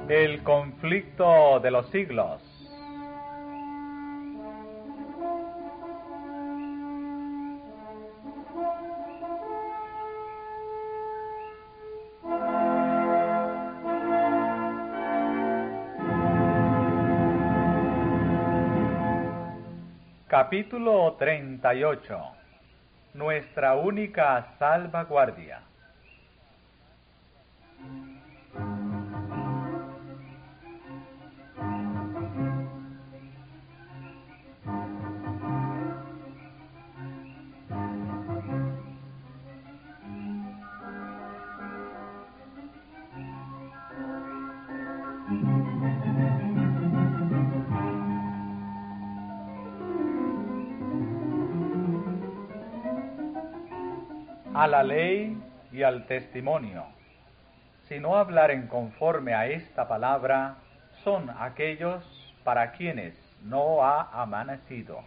El conflicto de los siglos. Capítulo 38. Nuestra única salvaguardia. A la ley y al testimonio. Si no hablaren conforme a esta palabra, son aquellos para quienes no ha amanecido.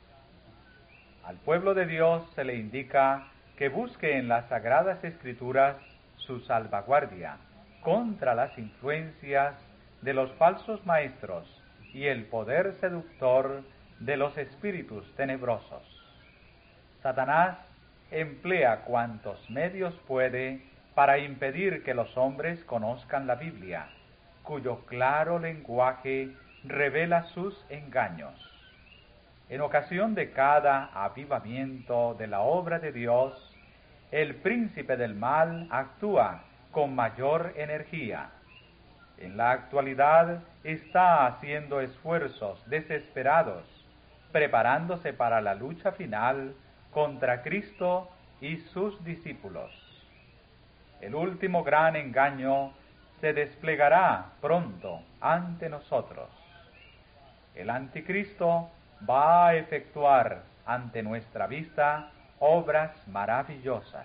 Al pueblo de Dios se le indica que busque en las Sagradas Escrituras su salvaguardia contra las influencias de los falsos maestros y el poder seductor de los espíritus tenebrosos. Satanás emplea cuantos medios puede para impedir que los hombres conozcan la Biblia, cuyo claro lenguaje revela sus engaños. En ocasión de cada avivamiento de la obra de Dios, el príncipe del mal actúa con mayor energía. En la actualidad está haciendo esfuerzos desesperados, preparándose para la lucha final contra Cristo y sus discípulos. El último gran engaño se desplegará pronto ante nosotros. El anticristo va a efectuar ante nuestra vista obras maravillosas.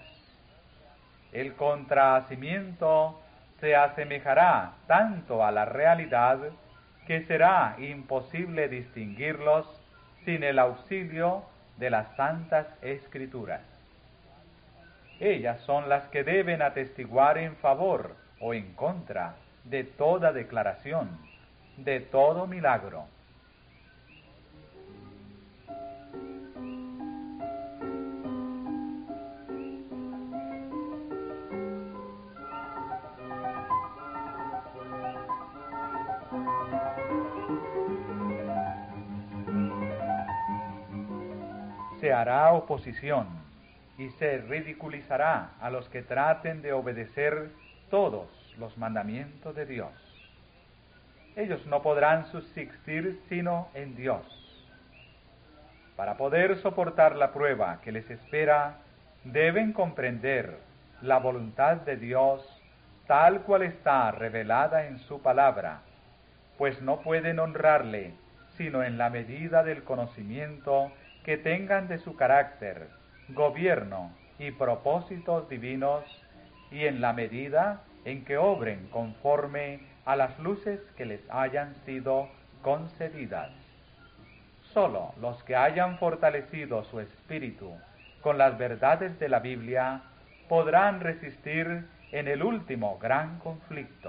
El contrahacimiento se asemejará tanto a la realidad que será imposible distinguirlos sin el auxilio de las Santas Escrituras. Ellas son las que deben atestiguar en favor o en contra de toda declaración, de todo milagro. Se hará oposición y se ridiculizará a los que traten de obedecer todos los mandamientos de Dios. Ellos no podrán subsistir sino en Dios. Para poder soportar la prueba que les espera, deben comprender la voluntad de Dios tal cual está revelada en su palabra, pues no pueden honrarle sino en la medida del conocimiento que tengan de su carácter, gobierno y propósitos divinos, y en la medida en que obren conforme a las luces que les hayan sido concedidas. Solo los que hayan fortalecido su espíritu con las verdades de la Biblia podrán resistir en el último gran conflicto.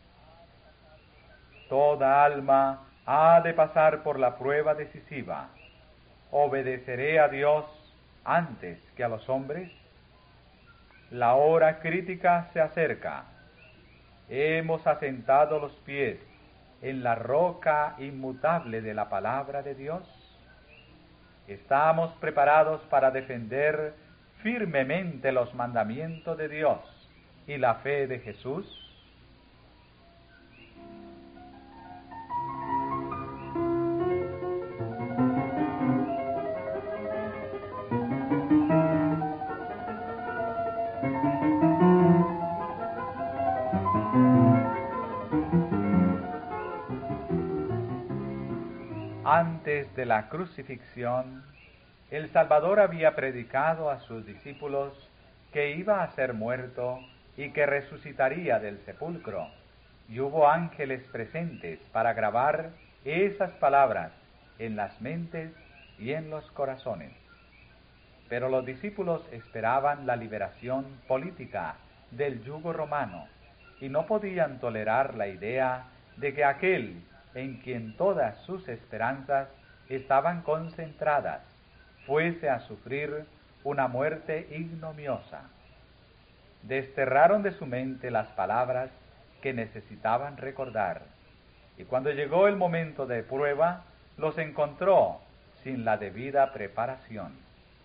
Toda alma ha de pasar por la prueba decisiva. ¿Obedeceré a Dios antes que a los hombres? La hora crítica se acerca. Hemos asentado los pies en la roca inmutable de la palabra de Dios. ¿Estamos preparados para defender firmemente los mandamientos de Dios y la fe de Jesús? Antes de la crucifixión, el Salvador había predicado a sus discípulos que iba a ser muerto y que resucitaría del sepulcro, y hubo ángeles presentes para grabar esas palabras en las mentes y en los corazones. Pero los discípulos esperaban la liberación política del yugo romano y no podían tolerar la idea de que aquel en quien todas sus esperanzas estaban concentradas fuese a sufrir una muerte ignominiosa. Desterraron de su mente las palabras que necesitaban recordar, y cuando llegó el momento de prueba, los encontró sin la debida preparación.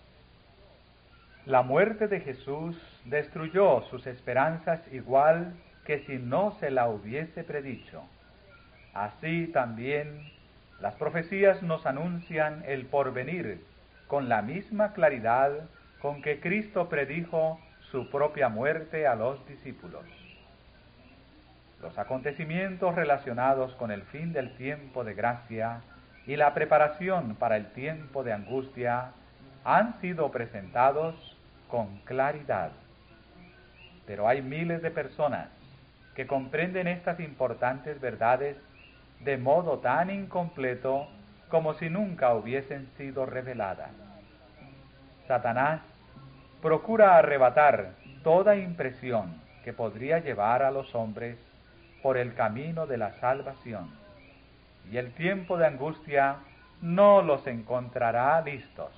La muerte de Jesús destruyó sus esperanzas igual que si no se la hubiese predicho. Así también las profecías nos anuncian el porvenir con la misma claridad con que Cristo predijo su propia muerte a los discípulos. Los acontecimientos relacionados con el fin del tiempo de gracia y la preparación para el tiempo de angustia han sido presentados con claridad. Pero hay miles de personas que comprenden estas importantes verdades de modo tan incompleto como si nunca hubiesen sido reveladas. Satanás procura arrebatar toda impresión que podría llevar a los hombres por el camino de la salvación, y el tiempo de angustia no los encontrará listos.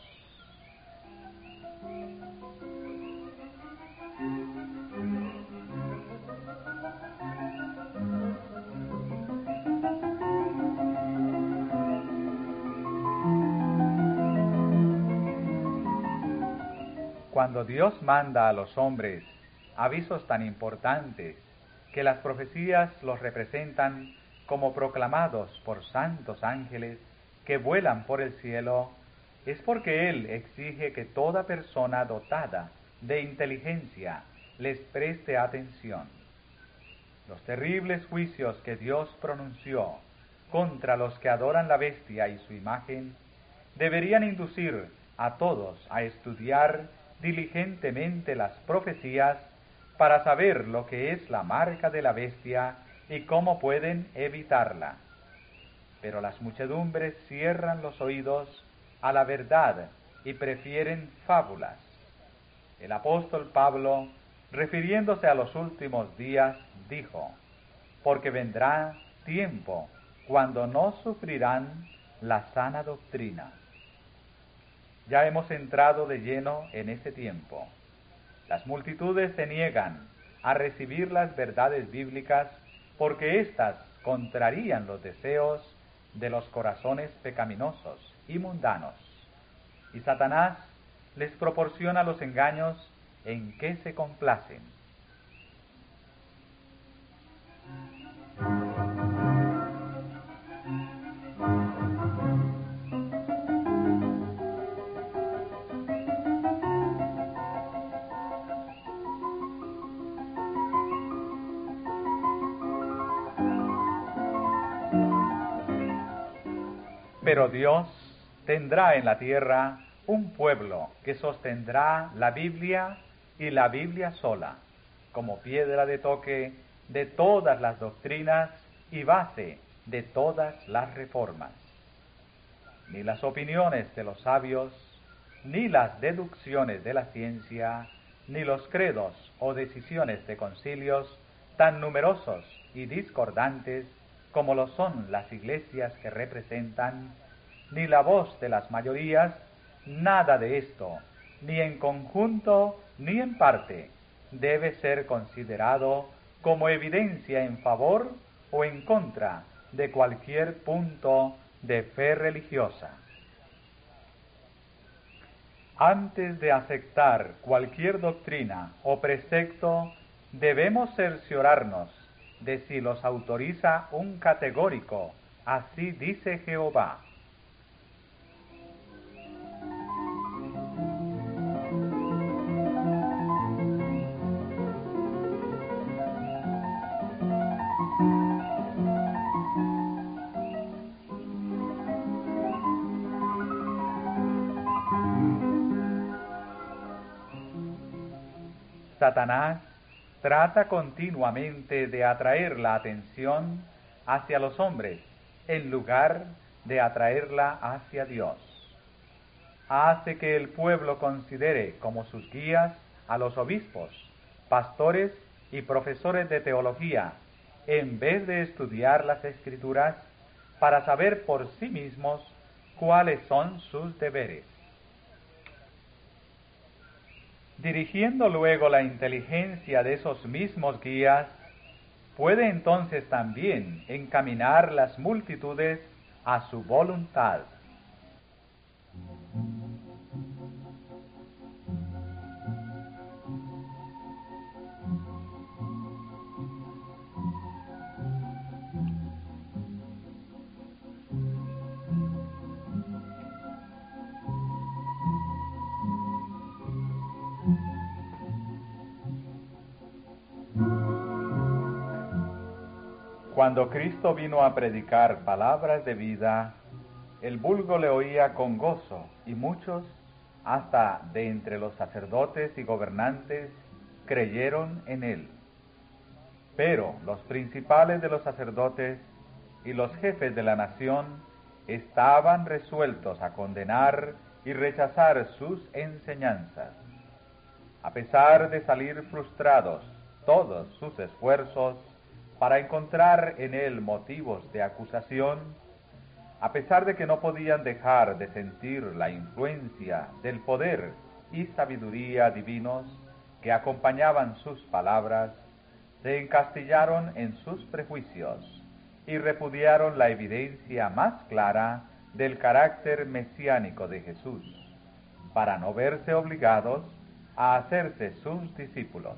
Cuando Dios manda a los hombres avisos tan importantes que las profecías los representan como proclamados por santos ángeles que vuelan por el cielo, es porque Él exige que toda persona dotada de inteligencia les preste atención. Los terribles juicios que Dios pronunció contra los que adoran la bestia y su imagen deberían inducir a todos a estudiar diligentemente las profecías para saber lo que es la marca de la bestia y cómo pueden evitarla. Pero las muchedumbres cierran los oídos a la verdad y prefieren fábulas. El apóstol Pablo, refiriéndose a los últimos días, dijo: porque vendrá tiempo cuando no sufrirán la sana doctrina. Ya hemos entrado de lleno en ese tiempo. Las multitudes se niegan a recibir las verdades bíblicas porque éstas contrarían los deseos de los corazones pecaminosos y mundanos. Y Satanás les proporciona los engaños en que se complacen. Pero Dios tendrá en la tierra un pueblo que sostendrá la Biblia y la Biblia sola, como piedra de toque de todas las doctrinas y base de todas las reformas. Ni las opiniones de los sabios, ni las deducciones de la ciencia, ni los credos o decisiones de concilios tan numerosos y discordantes como lo son las iglesias que representan, ni la voz de las mayorías, nada de esto, ni en conjunto ni en parte, debe ser considerado como evidencia en favor o en contra de cualquier punto de fe religiosa. Antes de aceptar cualquier doctrina o precepto, debemos cerciorarnos de si los autoriza un categórico, así dice Jehová. Satanás trata continuamente de atraer la atención hacia los hombres en lugar de atraerla hacia Dios. Hace que el pueblo considere como sus guías a los obispos, pastores y profesores de teología, en vez de estudiar las Escrituras para saber por sí mismos cuáles son sus deberes. Dirigiendo luego la inteligencia de esos mismos guías, puede entonces también encaminar las multitudes a su voluntad. Cuando Cristo vino a predicar palabras de vida, el vulgo le oía con gozo, y muchos, hasta de entre los sacerdotes y gobernantes, creyeron en él. Pero los principales de los sacerdotes y los jefes de la nación estaban resueltos a condenar y rechazar sus enseñanzas. A pesar de salir frustrados todos sus esfuerzos para encontrar en él motivos de acusación, a pesar de que no podían dejar de sentir la influencia del poder y sabiduría divinos que acompañaban sus palabras, se encastillaron en sus prejuicios y repudiaron la evidencia más clara del carácter mesiánico de Jesús, para no verse obligados a hacerse sus discípulos.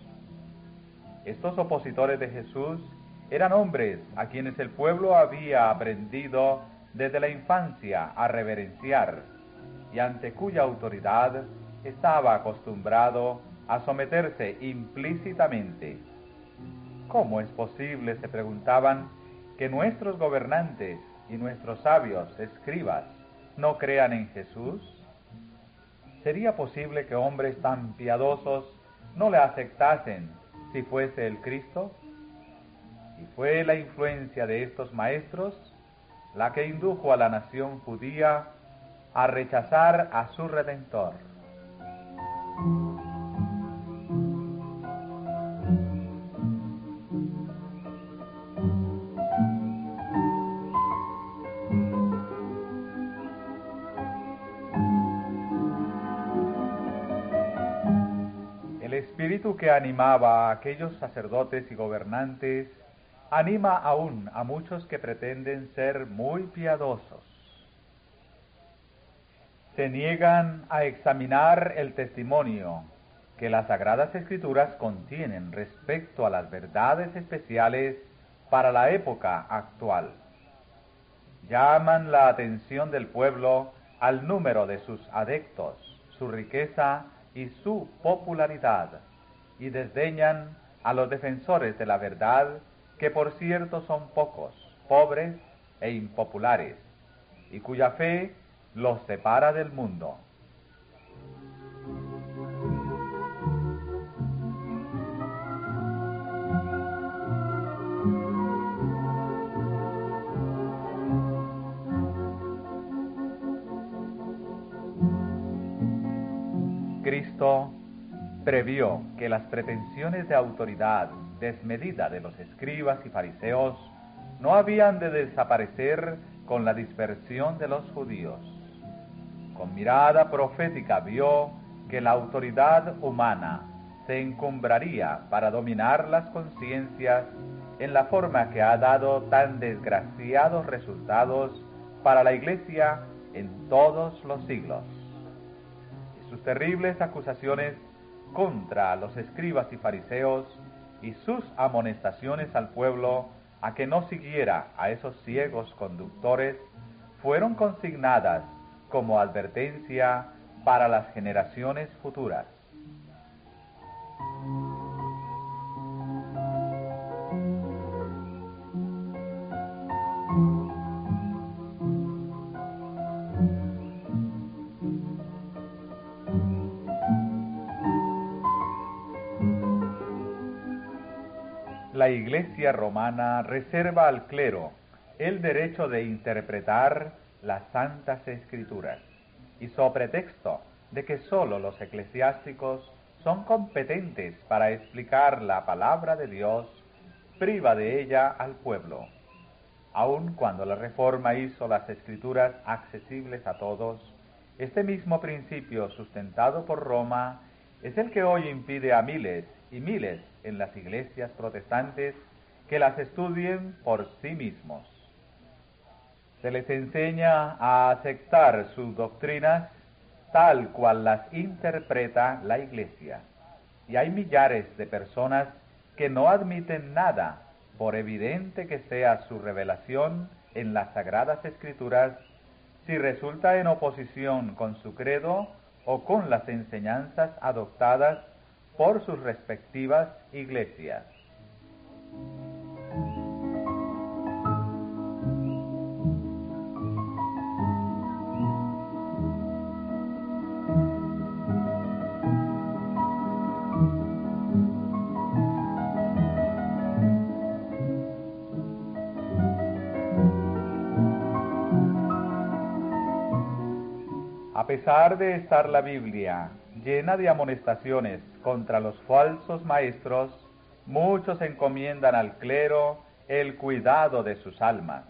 Estos opositores de Jesús eran hombres a quienes el pueblo había aprendido desde la infancia a reverenciar y ante cuya autoridad estaba acostumbrado a someterse implícitamente. ¿Cómo es posible, se preguntaban, que nuestros gobernantes y nuestros sabios escribas no crean en Jesús? ¿Sería posible que hombres tan piadosos no le aceptasen si fuese el Cristo? Y fue la influencia de estos maestros la que indujo a la nación judía a rechazar a su Redentor. El espíritu que animaba a aquellos sacerdotes y gobernantes anima aún a muchos que pretenden ser muy piadosos. Se niegan a examinar el testimonio que las Sagradas Escrituras contienen respecto a las verdades especiales para la época actual. Llaman la atención del pueblo al número de sus adeptos, su riqueza y su popularidad, y desdeñan a los defensores de la verdad, que por cierto son pocos, pobres e impopulares, y cuya fe los separa del mundo. Cristo previó que las pretensiones de autoridad desmedida de los escribas y fariseos no habían de desaparecer con la dispersión de los judíos. Con mirada profética vio que la autoridad humana se encumbraría para dominar las conciencias en la forma que ha dado tan desgraciados resultados para la Iglesia en todos los siglos. Y sus terribles acusaciones contra los escribas y fariseos y sus amonestaciones al pueblo a que no siguiera a esos ciegos conductores fueron consignadas como advertencia para las generaciones futuras. La Iglesia romana reserva al clero el derecho de interpretar las Santas Escrituras, y so pretexto de que sólo los eclesiásticos son competentes para explicar la palabra de Dios, priva de ella al pueblo. Aun cuando la Reforma hizo las Escrituras accesibles a todos, este mismo principio sustentado por Roma es el que hoy impide a miles y miles en las iglesias protestantes que las estudien por sí mismos. Se les enseña a aceptar sus doctrinas tal cual las interpreta la Iglesia, y hay millares de personas que no admiten nada, por evidente que sea su revelación en las Sagradas Escrituras, si resulta en oposición con su credo o con las enseñanzas adoptadas por sus respectivas iglesias. A pesar de estar la Biblia llena de amonestaciones contra los falsos maestros, muchos encomiendan al clero el cuidado de sus almas.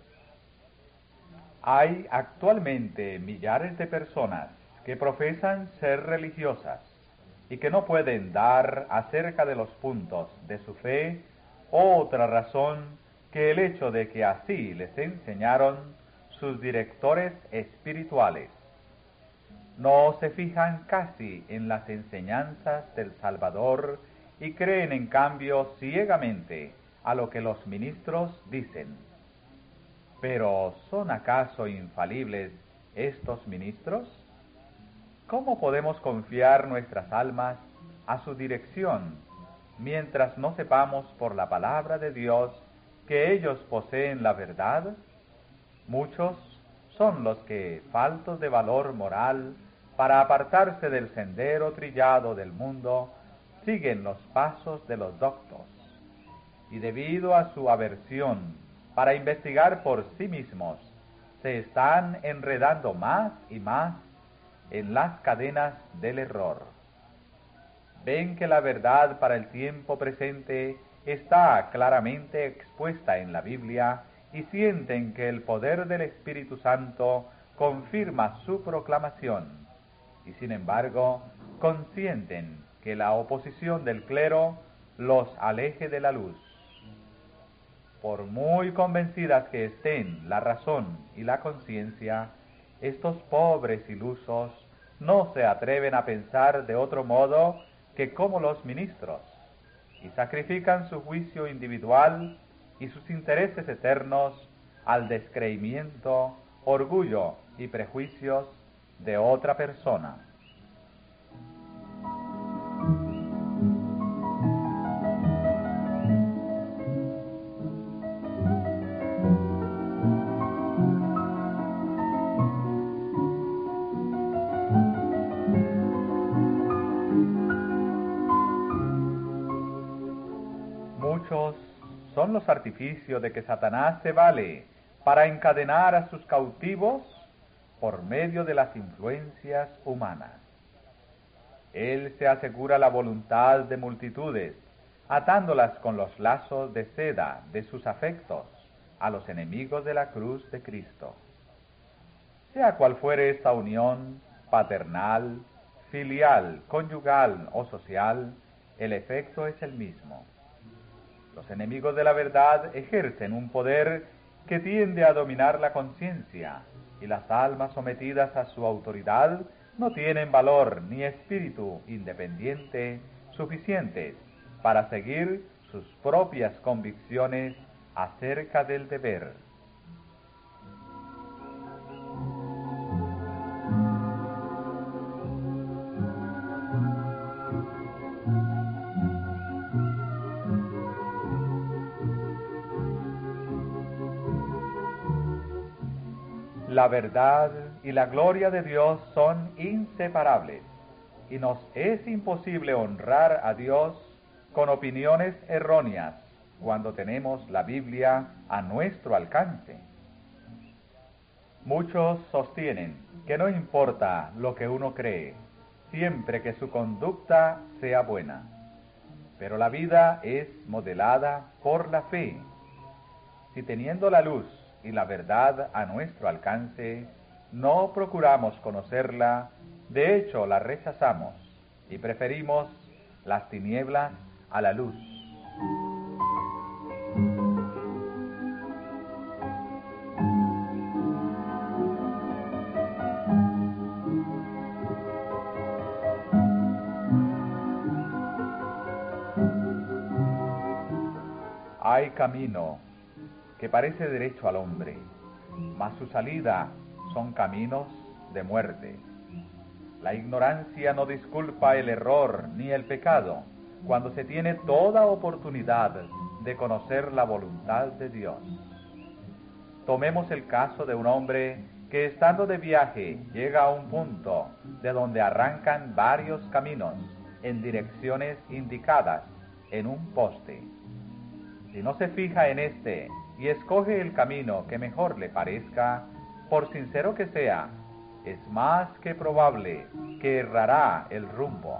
Hay actualmente millares de personas que profesan ser religiosas y que no pueden dar acerca de los puntos de su fe otra razón que el hecho de que así les enseñaron sus directores espirituales. No se fijan casi en las enseñanzas del Salvador y creen en cambio ciegamente a lo que los ministros dicen. Pero ¿son acaso infalibles estos ministros? ¿Cómo podemos confiar nuestras almas a su dirección mientras no sepamos por la palabra de Dios que ellos poseen la verdad? Muchos son los que, faltos de valor moral, para apartarse del sendero trillado del mundo, siguen los pasos de los doctos, y debido a su aversión para investigar por sí mismos, se están enredando más y más en las cadenas del error. Ven que la verdad para el tiempo presente está claramente expuesta en la Biblia y sienten que el poder del Espíritu Santo confirma su proclamación. Y sin embargo, consienten que la oposición del clero los aleje de la luz. Por muy convencidas que estén la razón y la conciencia, estos pobres ilusos no se atreven a pensar de otro modo que como los ministros, y sacrifican su juicio individual y sus intereses eternos al descreimiento, orgullo y prejuicios de otra persona. Muchos son los artificios de que Satanás se vale para encadenar a sus cautivos por medio de las influencias humanas. Él se asegura la voluntad de multitudes, atándolas con los lazos de seda de sus afectos a los enemigos de la cruz de Cristo. Sea cual fuere esta unión paternal, filial, conyugal o social, el efecto es el mismo. Los enemigos de la verdad ejercen un poder que tiende a dominar la conciencia, y las almas sometidas a su autoridad no tienen valor ni espíritu independiente suficientes para seguir sus propias convicciones acerca del deber. La verdad y la gloria de Dios son inseparables, y nos es imposible honrar a Dios con opiniones erróneas cuando tenemos la Biblia a nuestro alcance. Muchos sostienen que no importa lo que uno cree, siempre que su conducta sea buena. Pero la vida es modelada por la fe. Si teniendo la luz y la verdad a nuestro alcance, no procuramos conocerla, de hecho la rechazamos y preferimos las tinieblas a la luz. Hay camino que parece derecho al hombre, mas su salida son caminos de muerte. La ignorancia no disculpa el error ni el pecado cuando se tiene toda oportunidad de conocer la voluntad de Dios. Tomemos el caso de un hombre que estando de viaje llega a un punto de donde arrancan varios caminos en direcciones indicadas en un poste. Si no se fija en este y escoge el camino que mejor le parezca, por sincero que sea, es más que probable que errará el rumbo.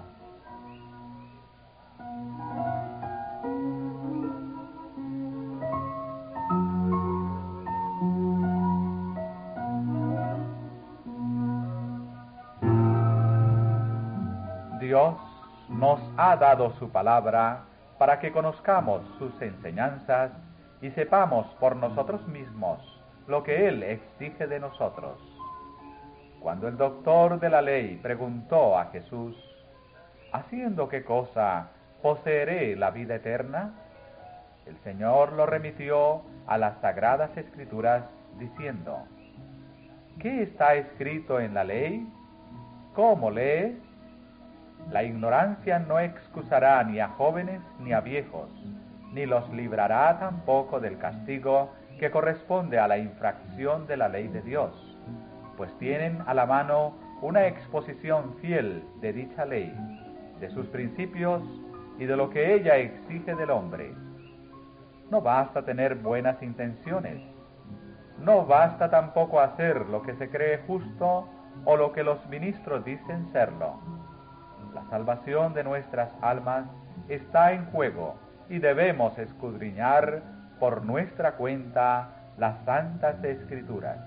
Dios nos ha dado su palabra para que conozcamos sus enseñanzas y sepamos por nosotros mismos lo que Él exige de nosotros. Cuando el doctor de la ley preguntó a Jesús, ¿haciendo qué cosa poseeré la vida eterna?, el Señor lo remitió a las Sagradas Escrituras diciendo, ¿qué está escrito en la ley? ¿Cómo lees? La ignorancia no excusará ni a jóvenes ni a viejos, ni los librará tampoco del castigo que corresponde a la infracción de la ley de Dios, pues tienen a la mano una exposición fiel de dicha ley, de sus principios y de lo que ella exige del hombre. No basta tener buenas intenciones, no basta tampoco hacer lo que se cree justo o lo que los ministros dicen serlo. La salvación de nuestras almas está en juego y debemos escudriñar por nuestra cuenta las Santas Escrituras.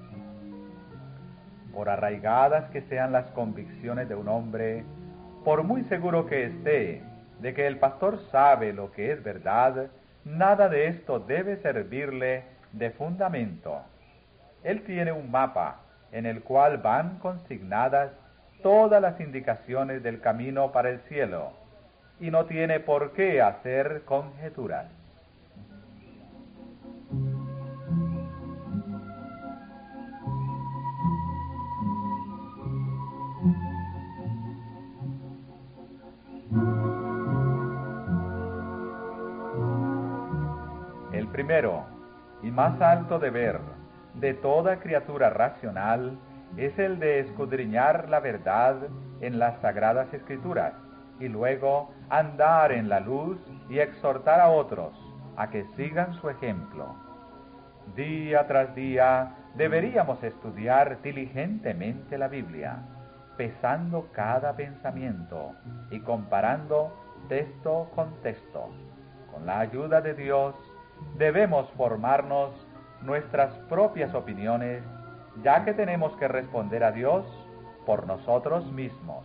Por arraigadas que sean las convicciones de un hombre, por muy seguro que esté de que el pastor sabe lo que es verdad, nada de esto debe servirle de fundamento. Él tiene un mapa en el cual van consignadas todas las indicaciones del camino para el cielo, y no tiene por qué hacer conjeturas. El primero y más alto deber de toda criatura racional es el de escudriñar la verdad en las Sagradas Escrituras y luego andar en la luz y exhortar a otros a que sigan su ejemplo. Día tras día deberíamos estudiar diligentemente la Biblia, pesando cada pensamiento y comparando texto con texto. Con la ayuda de Dios debemos formarnos nuestras propias opiniones, ya que tenemos que responder a Dios por nosotros mismos.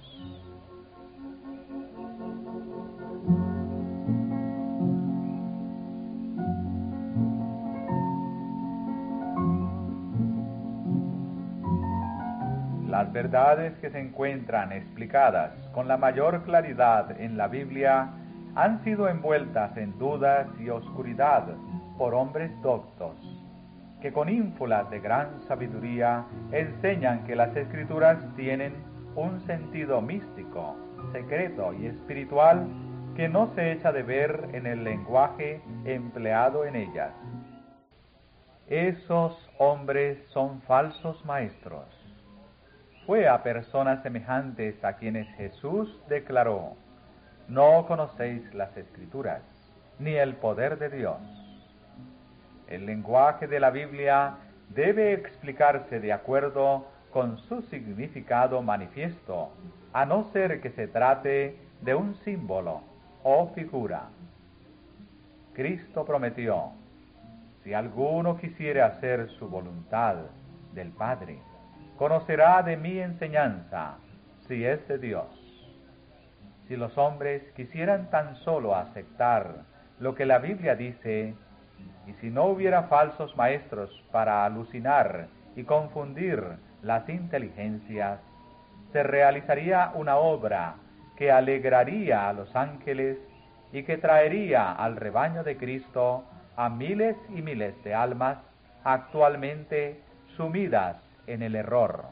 Las verdades que se encuentran explicadas con la mayor claridad en la Biblia han sido envueltas en dudas y oscuridad por hombres doctos, que con ínfulas de gran sabiduría enseñan que las Escrituras tienen un sentido místico, secreto y espiritual que no se echa de ver en el lenguaje empleado en ellas. Esos hombres son falsos maestros. Fue a personas semejantes a quienes Jesús declaró, no conocéis las Escrituras, ni el poder de Dios. El lenguaje de la Biblia debe explicarse de acuerdo con su significado manifiesto a no ser que se trate de un símbolo o figura. Cristo prometió: si alguno quisiere hacer su voluntad del Padre, conocerá de mi enseñanza, si es de Dios. Si los hombres quisieran tan solo aceptar lo que la Biblia dice, y si no hubiera falsos maestros para alucinar y confundir las inteligencias, se realizaría una obra que alegraría a los ángeles y que traería al rebaño de Cristo a miles y miles de almas actualmente sumidas en el error.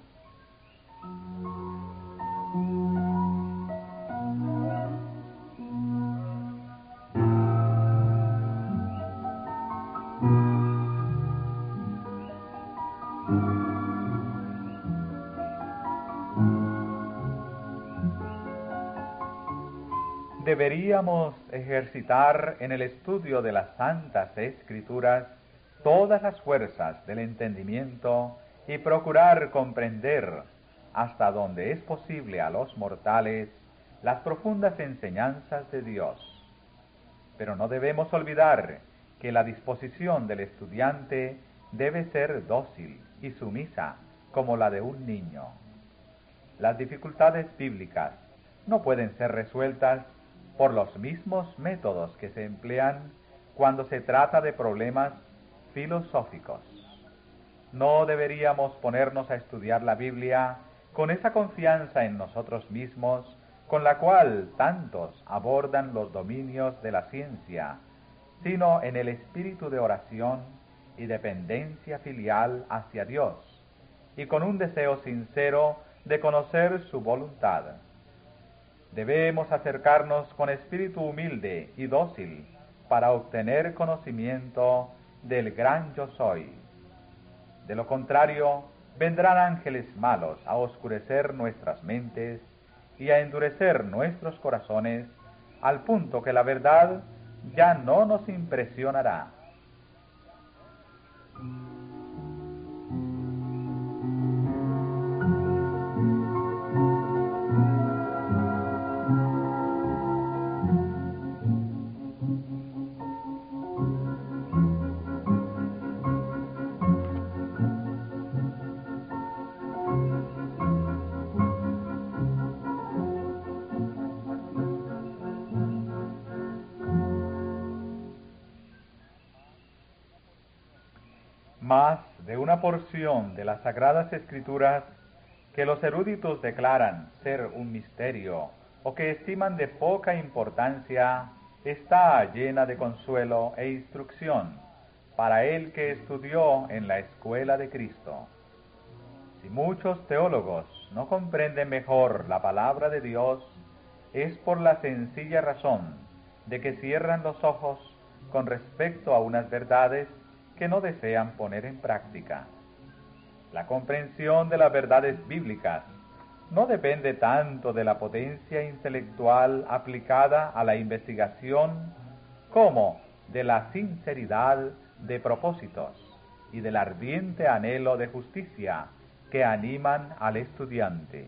Deberíamos ejercitar en el estudio de las Santas Escrituras todas las fuerzas del entendimiento y procurar comprender, hasta donde es posible a los mortales, las profundas enseñanzas de Dios. Pero no debemos olvidar que la disposición del estudiante debe ser dócil y sumisa como la de un niño. Las dificultades bíblicas no pueden ser resueltas por los mismos métodos que se emplean cuando se trata de problemas filosóficos. No deberíamos ponernos a estudiar la Biblia con esa confianza en nosotros mismos con la cual tantos abordan los dominios de la ciencia, sino en el espíritu de oración y dependencia filial hacia Dios, y con un deseo sincero de conocer su voluntad. Debemos acercarnos con espíritu humilde y dócil para obtener conocimiento del gran Yo Soy. De lo contrario, vendrán ángeles malos a oscurecer nuestras mentes y a endurecer nuestros corazones, al punto que la verdad ya no nos impresionará. Más de una porción de las Sagradas Escrituras que los eruditos declaran ser un misterio o que estiman de poca importancia está llena de consuelo e instrucción para el que estudió en la escuela de Cristo. Si muchos teólogos no comprenden mejor la palabra de Dios, es por la sencilla razón de que cierran los ojos con respecto a unas verdades que no desean poner en práctica. La comprensión de las verdades bíblicas no depende tanto de la potencia intelectual aplicada a la investigación como de la sinceridad de propósitos y del ardiente anhelo de justicia que animan al estudiante.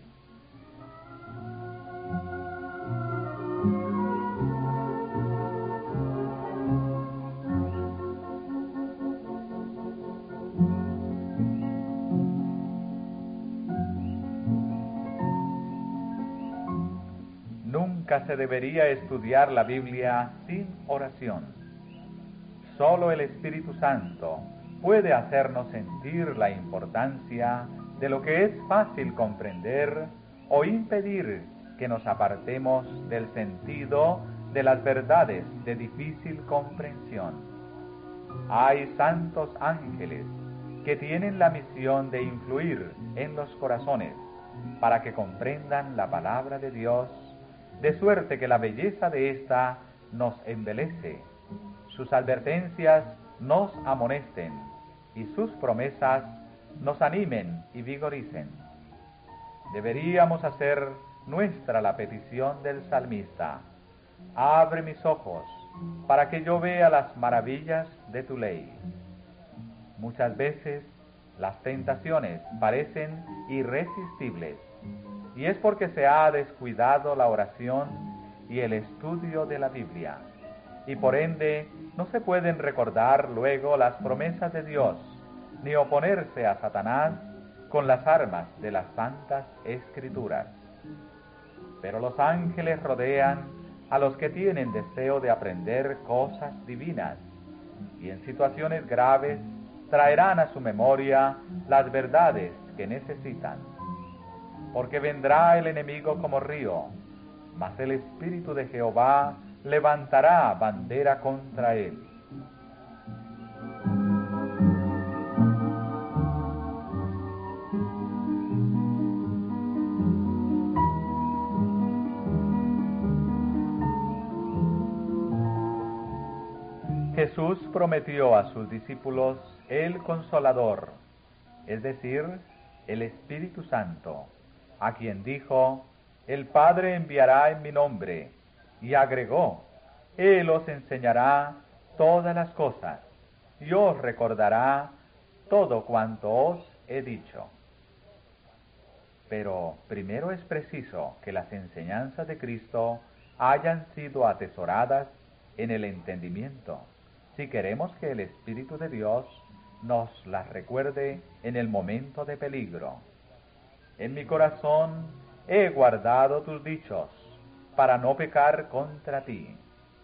Nunca se debería estudiar la Biblia sin oración. Solo el Espíritu Santo puede hacernos sentir la importancia de lo que es fácil comprender o impedir que nos apartemos del sentido de las verdades de difícil comprensión. Hay santos ángeles que tienen la misión de influir en los corazones para que comprendan la palabra de Dios, de suerte que la belleza de ésta nos embelece, sus advertencias nos amonesten y sus promesas nos animen y vigoricen. Deberíamos hacer nuestra la petición del salmista: abre mis ojos para que yo vea las maravillas de tu ley. Muchas veces las tentaciones parecen irresistibles, y es porque se ha descuidado la oración y el estudio de la Biblia, y por ende no se pueden recordar luego las promesas de Dios, ni oponerse a Satanás con las armas de las santas Escrituras. Pero los ángeles rodean a los que tienen deseo de aprender cosas divinas, y en situaciones graves traerán a su memoria las verdades que necesitan. Porque vendrá el enemigo como río, mas el Espíritu de Jehová levantará bandera contra él. Jesús prometió a sus discípulos el Consolador, es decir, el Espíritu Santo, a quien dijo: el Padre enviará en mi nombre, y agregó: Él os enseñará todas las cosas, y os recordará todo cuanto os he dicho. Pero primero es preciso que las enseñanzas de Cristo hayan sido atesoradas en el entendimiento, si queremos que el Espíritu de Dios nos las recuerde en el momento de peligro. En mi corazón he guardado tus dichos, para no pecar contra ti.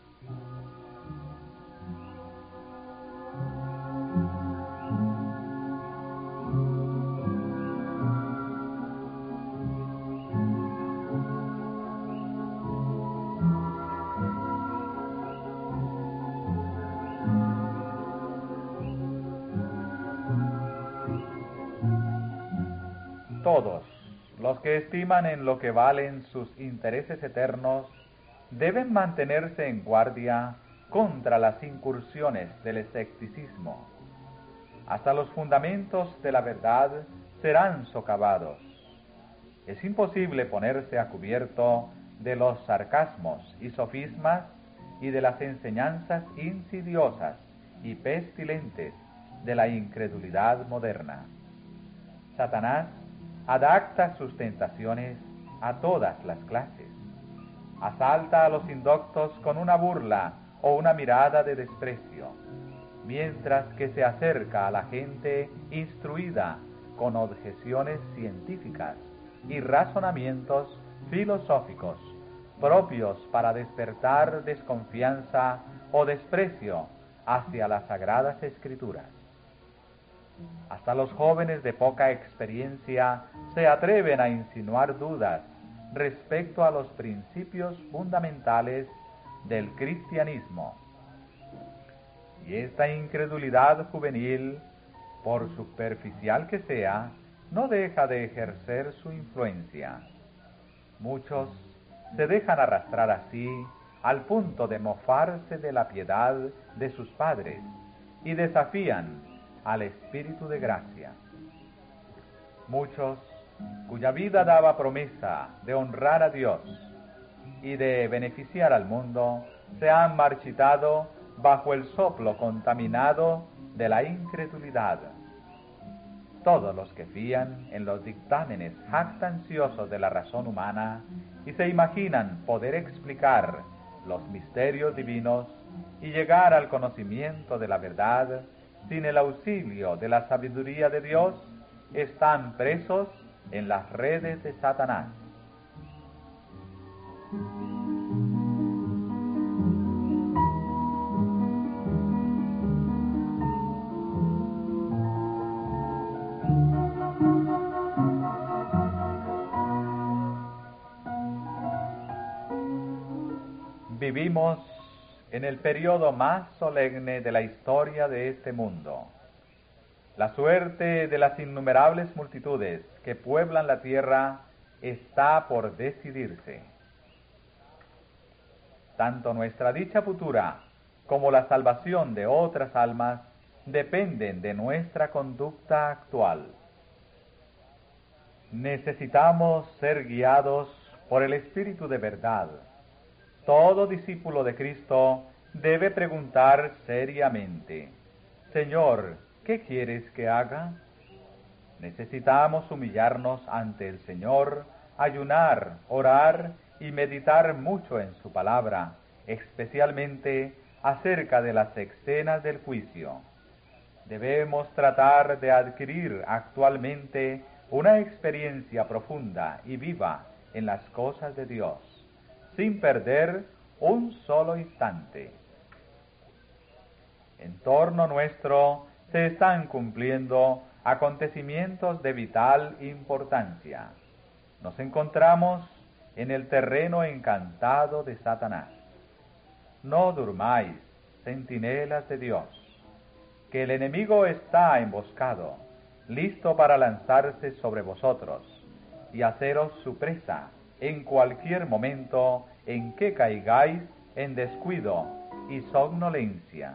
Todos los que estiman en lo que valen sus intereses eternos deben mantenerse en guardia contra las incursiones del escepticismo. Hasta los fundamentos de la verdad serán socavados. Es imposible ponerse a cubierto de los sarcasmos y sofismas y de las enseñanzas insidiosas y pestilentes de la incredulidad moderna. Satanás adapta sus tentaciones a todas las clases. Asalta a los indoctos con una burla o una mirada de desprecio, mientras que se acerca a la gente instruida con objeciones científicas y razonamientos filosóficos propios para despertar desconfianza o desprecio hacia las Sagradas Escrituras. Hasta los jóvenes de poca experiencia se atreven a insinuar dudas respecto a los principios fundamentales del cristianismo. Y esta incredulidad juvenil, por superficial que sea, no deja de ejercer su influencia. Muchos se dejan arrastrar así al punto de mofarse de la piedad de sus padres y desafían al Espíritu de gracia. Muchos, cuya vida daba promesa de honrar a Dios y de beneficiar al mundo, se han marchitado bajo el soplo contaminado de la incredulidad. Todos los que fían en los dictámenes jactanciosos de la razón humana y se imaginan poder explicar los misterios divinos y llegar al conocimiento de la verdad sin el auxilio de la sabiduría de Dios, están presos en las redes de Satanás. Vivimos en el periodo más solemne de la historia de este mundo. La suerte de las innumerables multitudes que pueblan la tierra está por decidirse. Tanto nuestra dicha futura como la salvación de otras almas dependen de nuestra conducta actual. Necesitamos ser guiados por el Espíritu de verdad. Todo discípulo de Cristo debe preguntar seriamente: Señor, ¿qué quieres que haga? Necesitamos humillarnos ante el Señor ayunar, orar y meditar mucho en su palabra, especialmente acerca de las escenas del juicio. Debemos tratar de adquirir actualmente una experiencia profunda y viva en las cosas de Dios, sin perder un solo instante. En torno nuestro se están cumpliendo acontecimientos de vital importancia. Nos encontramos en el terreno encantado de Satanás. No durmáis, centinelas de Dios, que el enemigo está emboscado, listo para lanzarse sobre vosotros y haceros su presa en cualquier momento en que caigáis en descuido y somnolencia.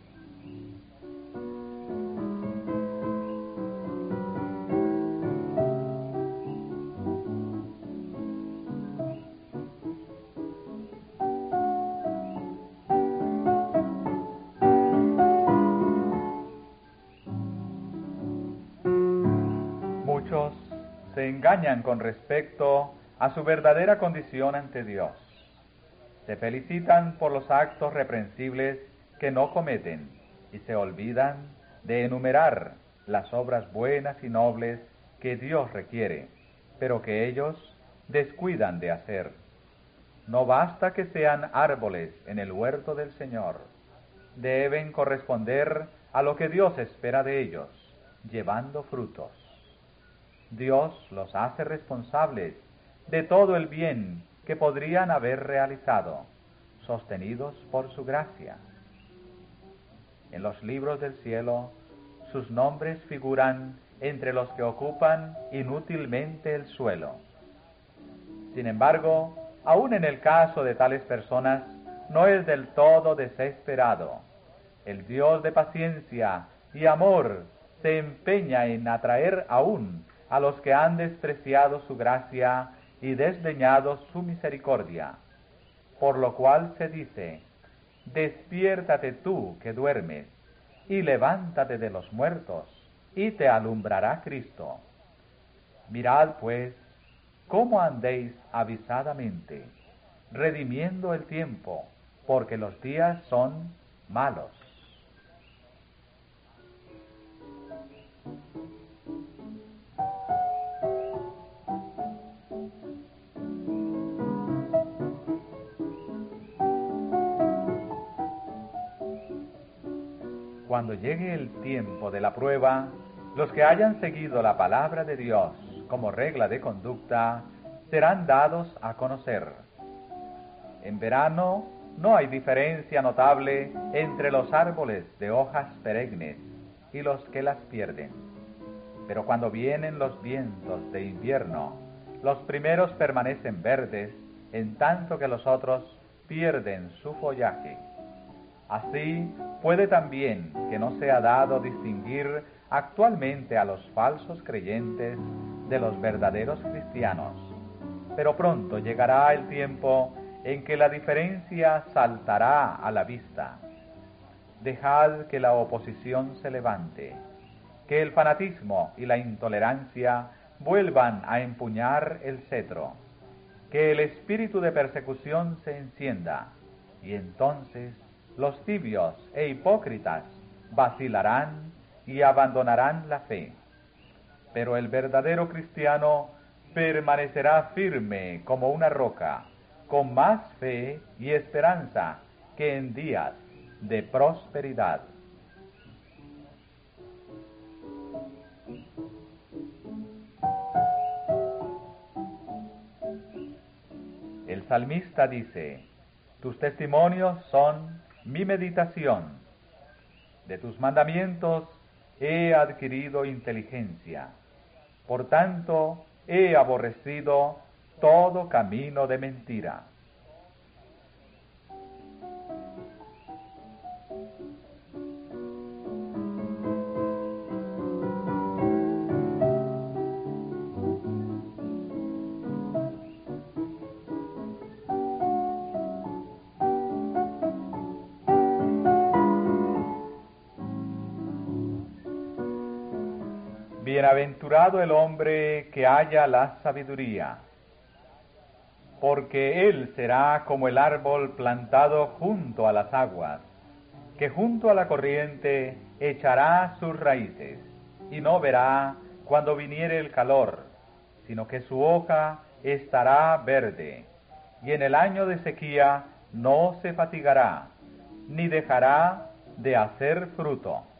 Muchos se engañan con respecto a su verdadera condición ante Dios. Se felicitan por los actos reprensibles que no cometen y se olvidan de enumerar las obras buenas y nobles que Dios requiere, pero que ellos descuidan de hacer. No basta que sean árboles en el huerto del Señor. Deben corresponder a lo que Dios espera de ellos, llevando frutos. Dios los hace responsables de todo el bien que podrían haber realizado, sostenidos por su gracia. En los libros del cielo, sus nombres figuran entre los que ocupan inútilmente el suelo. Sin embargo, aun en el caso de tales personas, no es del todo desesperado. El Dios de paciencia y amor se empeña en atraer aún a los que han despreciado su gracia y desdeñado su misericordia. Por lo cual se dice: despiértate tú que duermes, y levántate de los muertos, y te alumbrará Cristo. Mirad pues cómo andéis avisadamente, redimiendo el tiempo, porque los días son malos. Cuando llegue el tiempo de la prueba, los que hayan seguido la palabra de Dios como regla de conducta serán dados a conocer. En verano no hay diferencia notable entre los árboles de hojas perennes y los que las pierden. Pero cuando vienen los vientos de invierno, los primeros permanecen verdes, en tanto que los otros pierden su follaje. Así puede también que no sea dado distinguir actualmente a los falsos creyentes de los verdaderos cristianos, pero pronto llegará el tiempo en que la diferencia saltará a la vista. Dejad que la oposición se levante, que el fanatismo y la intolerancia vuelvan a empuñar el cetro, que el espíritu de persecución se encienda, y entonces los tibios e hipócritas vacilarán y abandonarán la fe. Pero el verdadero cristiano permanecerá firme como una roca, con más fe y esperanza que en días de prosperidad. El salmista dice: tus testimonios son mi meditación. De tus mandamientos he adquirido inteligencia. Por tanto, he aborrecido todo camino de mentira. Bienaventurado el hombre que halla la sabiduría porque él será como el árbol plantado junto a las aguas, que junto a la corriente echará sus raíces, y no verá cuando viniere el calor, sino que su hoja estará verde, y en el año de sequía no se fatigará, ni dejará de hacer fruto.